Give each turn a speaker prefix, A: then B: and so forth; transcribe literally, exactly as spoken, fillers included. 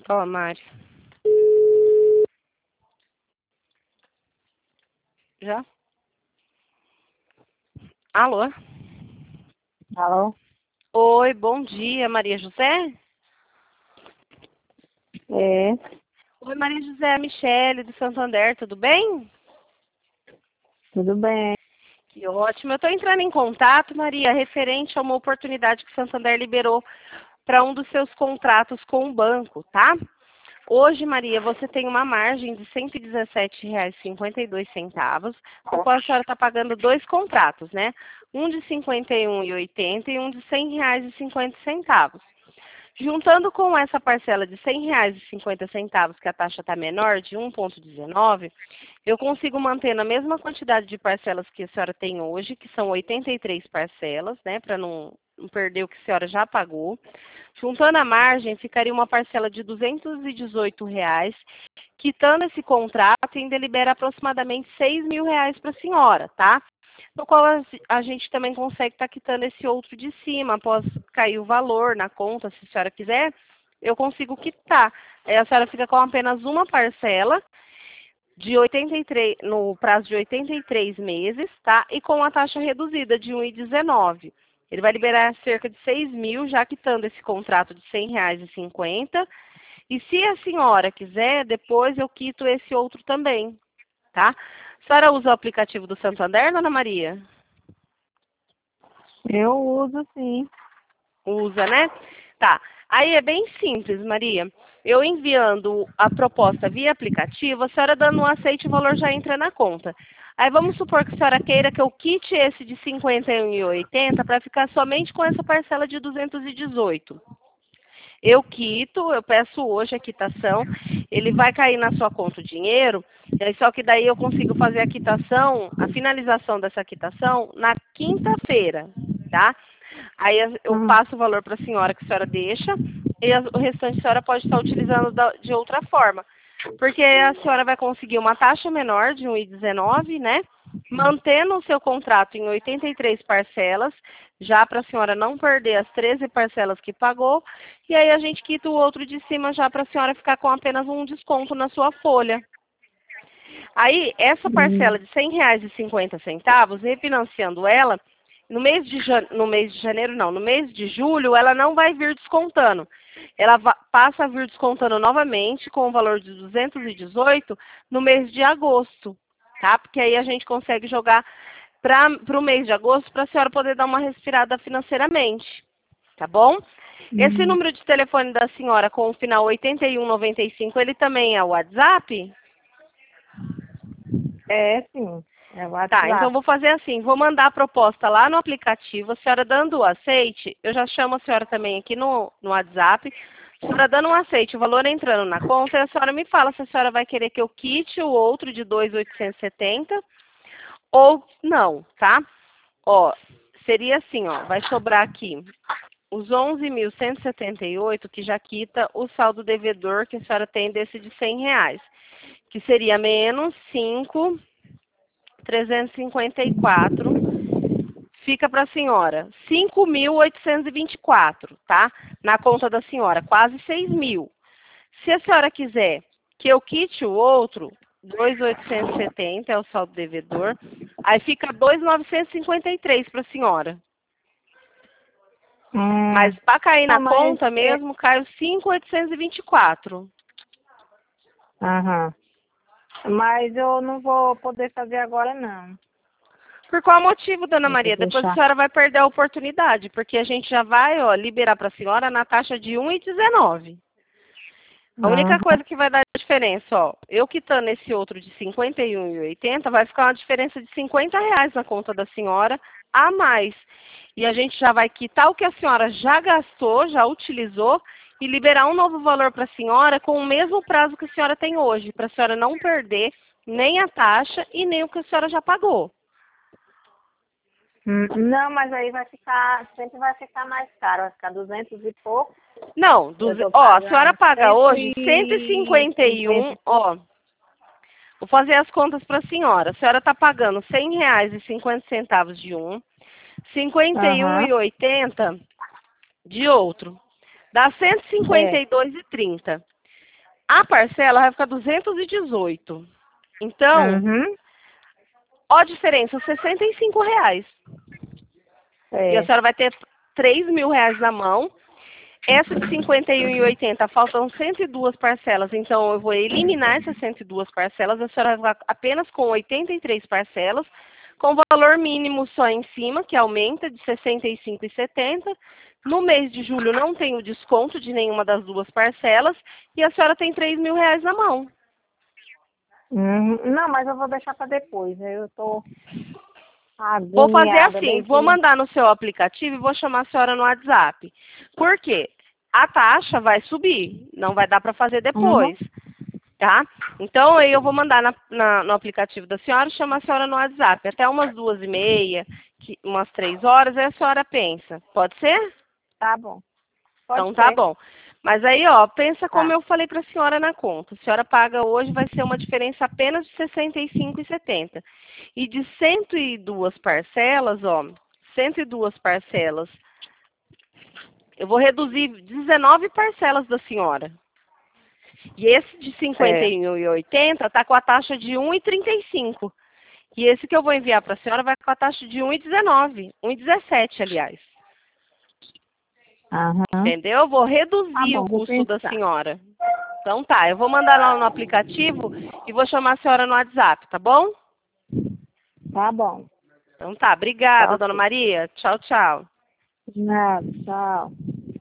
A: Ó, Mari. Já? Alô?
B: Alô?
A: Oi, bom dia, Maria José?
B: É,
A: Oi, Maria José, a Michele do Santander, tudo bem?
B: tudo bem.
A: Que ótimo. Eu estou entrando em contato, Maria, referente a uma oportunidade que o Santander liberou para um dos seus contratos com o banco, tá? Hoje, Maria, você tem uma margem de cento e dezessete reais e cinquenta e dois centavos, no qual a senhora está pagando dois contratos, né? Um de cinquenta e um reais e oitenta centavos e um de cem reais e cinquenta centavos. Juntando com essa parcela de cem reais e cinquenta centavos, que a taxa está menor, de um vírgula dezenove, eu consigo manter na mesma quantidade de parcelas que a senhora tem hoje, que são oitenta e três parcelas, né, para não, não perder o que a senhora já pagou. Juntando a margem, ficaria uma parcela de duzentos e dezoito reais, quitando esse contrato, ainda libera aproximadamente seis mil reais para a senhora, tá? No qual a, a gente também consegue estar tá quitando esse outro de cima, após cair o valor na conta, se a senhora quiser, eu consigo quitar. Aí a senhora fica com apenas uma parcela, de oitenta e três, no prazo de oitenta e três meses, tá? E com a taxa reduzida de um vírgula dezenove. Ele vai liberar cerca de seis mil, já quitando esse contrato de cem reais e cinquenta centavos. E se a senhora quiser, depois eu quito esse outro também, tá? A senhora usa o aplicativo do Santander, dona Maria?
B: Eu uso sim.
A: Usa, né? Tá. Aí é bem simples, Maria. Eu enviando a proposta via aplicativo, a senhora dando um aceite, o valor já entra na conta. Aí vamos supor que a senhora queira que eu quite esse de cinquenta e um reais e oitenta centavos para ficar somente com essa parcela de duzentos e dezoito. Eu quito, eu peço hoje a quitação, ele vai cair na sua conta o dinheiro, só que daí eu consigo fazer a quitação, a finalização dessa quitação na quinta-feira, tá? Aí eu
B: Hum.
A: passo o valor para a senhora que a senhora deixa e o restante a senhora pode estar utilizando de outra forma. Porque a senhora vai conseguir uma taxa menor de um vírgula dezenove, né? Mantendo o seu contrato em oitenta e três parcelas, já para a senhora não perder as treze parcelas que pagou. E aí a gente quita o outro de cima já para a senhora ficar com apenas um desconto na sua folha. Aí, essa parcela de cem reais e cinquenta centavos, refinanciando ela, no mês, de jan... no mês de janeiro, não, no mês de julho, ela não vai vir descontando. Ela va... passa a vir descontando novamente com o valor de duzentos e dezoito no mês de agosto, tá? Porque aí a gente consegue jogar para o mês de agosto para a senhora poder dar uma respirada financeiramente, tá bom? Esse
B: Hum.
A: número de telefone da senhora com o final oitenta e um noventa e cinco, ele também é o WhatsApp?
B: É sim, é o
A: Tá, então
B: WhatsApp.
A: vou fazer assim, vou mandar a proposta lá no aplicativo, a senhora dando o aceite, eu já chamo a senhora também aqui no, no WhatsApp, a senhora dando um aceite, o valor entrando na conta, e a senhora me fala se a senhora vai querer que eu quite o outro de dois mil oitocentos e setenta ou não, tá? Ó, seria assim, ó, vai sobrar aqui os onze mil cento e setenta e oito que já quita o saldo devedor que a senhora tem desse de cem reais, que seria menos cinco mil trezentos e cinquenta e quatro, fica para a senhora cinco mil oitocentos e vinte e quatro, tá? Na conta da senhora, quase seis mil. Se a senhora quiser que eu quite o outro, dois mil oitocentos e setenta é o saldo devedor, aí fica dois mil novecentos e cinquenta e três para a senhora.
B: Hum.
A: Mas para cair na
B: Não, mas
A: conta
B: é.
A: mesmo, cai os cinco mil oitocentos e vinte e quatro.
B: Aham. Mas eu não vou poder fazer agora não.
A: Por qual motivo, dona
B: Eu vou
A: Maria? Depois a
B: deixar.
A: senhora vai perder a oportunidade, porque a gente já vai, ó, liberar para a senhora na taxa de um vírgula dezenove. A única
B: Aham.
A: coisa que vai dar diferença, ó, eu quitando esse outro de cinquenta e um reais e oitenta centavos, vai ficar uma diferença de cinquenta reais na conta da senhora a mais. E a gente já vai quitar o que a senhora já gastou, já utilizou, e liberar um novo valor para a senhora com o mesmo prazo que a senhora tem hoje, para a senhora não perder nem a taxa e nem o que a senhora já pagou.
B: Hum. Não, mas aí vai ficar, sempre vai ficar mais caro, vai ficar duzentos e pouco.
A: Não,
B: Eu
A: duze-
B: tô
A: ó, a senhora
B: pagando
A: paga
B: cento
A: hoje cento e
B: e
A: cinquenta e
B: cinquenta
A: um,
B: e pouco.
A: ó, vou fazer as contas para a senhora. A senhora está pagando cem reais e cinquenta centavos de um, cinquenta e um
B: Aham.
A: reais e oitenta centavos de outro. Dá cento e cinquenta
B: É.
A: e dois reais e trinta centavos. A parcela vai ficar duzentos e dezoito. Então,
B: Uhum.
A: ó a diferença, sessenta e cinco reais.
B: É.
A: E a senhora vai ter três mil reais na mão. Essa de cinquenta e um e oitenta, faltam cento e duas parcelas. Então, eu vou eliminar essas cento e duas parcelas. A senhora vai ficar apenas com oitenta e três parcelas, com valor mínimo só em cima, que aumenta de sessenta e cinco reais e setenta centavos. No mês de julho não tem o desconto de nenhuma das duas parcelas. E a senhora tem três mil reais na mão.
B: Uhum. Não, mas eu vou deixar para depois. Eu tô
A: Vou fazer
B: agoniada
A: assim,
B: bem
A: vou
B: que...
A: mandar no seu aplicativo e vou chamar a senhora no WhatsApp. Por quê? A taxa vai subir, não vai dar para fazer
B: Uhum.
A: depois, tá? Então, aí eu vou mandar na, na, no aplicativo da senhora e chamar a senhora no WhatsApp. Até umas duas e meia, que, umas três horas, aí a senhora pensa. Pode ser?
B: Tá bom. Pode
A: Então, tá
B: ser.
A: bom. Mas aí, ó, pensa como
B: Tá.
A: eu falei para a senhora na conta. A senhora paga hoje, vai ser uma diferença apenas de sessenta e cinco reais e setenta centavos. E de cento e duas parcelas, ó, cento e duas parcelas, eu vou reduzir dezenove parcelas da senhora. E esse de cinquenta
B: É.
A: e um e oitenta está com a taxa de um e trinta e cinco. E esse que eu vou enviar para a senhora vai com a taxa de um e dezenove, um e dezessete, aliás.
B: Aham.
A: Entendeu? Vou
B: Tá
A: reduzir o
B: bom, vou
A: custo da
B: pensar.
A: senhora. Então tá, eu vou mandar lá no aplicativo e vou chamar a senhora no WhatsApp, tá bom?
B: Tá bom.
A: Então tá,
B: Tá
A: obrigada, dona
B: ok.
A: Maria. Tchau, tchau.
B: De nada. Tchau.